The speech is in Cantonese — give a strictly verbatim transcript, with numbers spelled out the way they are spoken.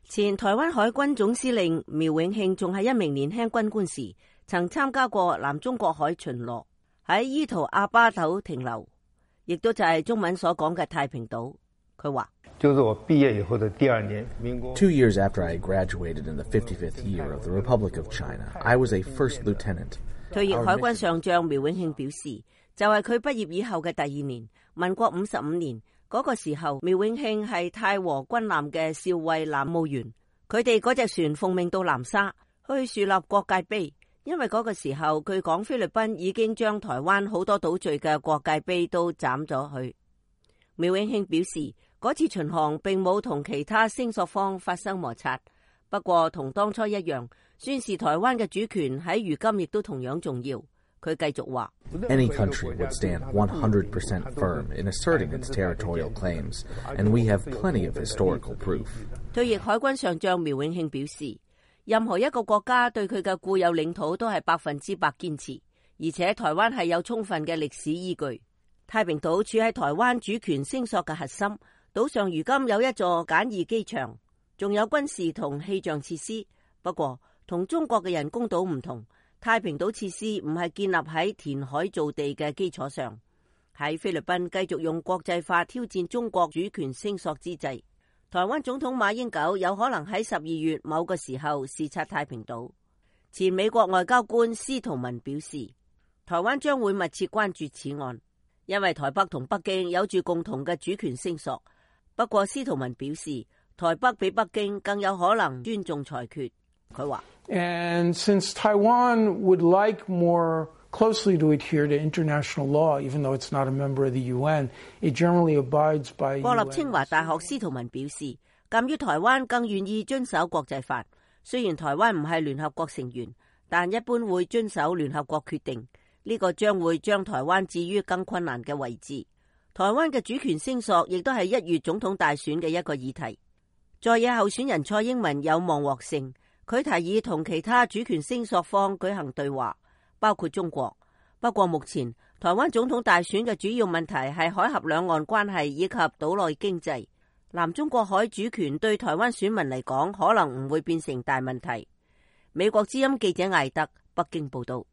前台灣海軍總司令苗永慶仲係一名年輕軍官時，曾參加過南中國海巡邏，喺伊圖阿巴島停留，亦都就係中文所講嘅太平島。佢話： 就是我畢業以後的第二年，民國 Two years after I graduated in the fifty-fifth year of the Republic of China, I was a first lieutenant. 退役海軍上將苗永慶表示，就係佢畢業以後嘅第二年，民國五十五年。嗰個時候，苗永慶係太和軍艦嘅少尉艦務員，佢哋嗰隻船奉命到南沙去樹立國界碑，因為嗰個時候據講菲律賓已經將台灣好多島嶼嘅國界碑都斬咗去。苗永慶表示，嗰次巡航並冇同其他聲索方發生摩擦，不過同當初一樣，宣示台灣嘅主權喺如今亦都同樣重要。佢繼續話 Any country would stand one hundred percent firm in asserting its territorial claims, and we have plenty of historical proof. 退役海軍上將苗永慶表示，任何一個國家對佢嘅固有領土都係百分之百堅持，而且台灣係有充分嘅歷史依據。太平島處喺台灣主權聲索嘅核心，島上如今有一座簡易機場，仲有軍事同氣象設施。不過同中國嘅人工島唔同，太平島設施唔係建立喺填海造地嘅基礎上。喺菲律賓繼續用國際法挑戰中國主權聲索之際，台灣總統馬英九有可能喺十二月某個時候視察太平島。前美國外交官司徒文表示，台灣將會密切關注此案，因為台北同北京有住共同嘅主權聲索。不過司徒文表示，台北比北京更有可能尊重裁決。佢話 ：And since Taiwan would like more closely to adhere to international law, even though it's not a member of the U N, it generally abides by. 國立清華大學司徒文表示，鑑於台灣更願意遵守國際法，雖然台灣唔係聯合國成員，但一般會遵守聯合國決定。呢個將會將台灣置於更困難嘅位置。台灣嘅主權聲索亦都係一月總統大選嘅一個議題。在野候選人蔡英文有望獲勝。佢提議同其他主權聲索方舉行對話，包括中國。不過目前台灣總統大選嘅主要問題係海峽兩岸關係以及島內經濟。南中國海主權對台灣選民嚟講可能唔會變成大問題。美國之音記者艾德北京報道。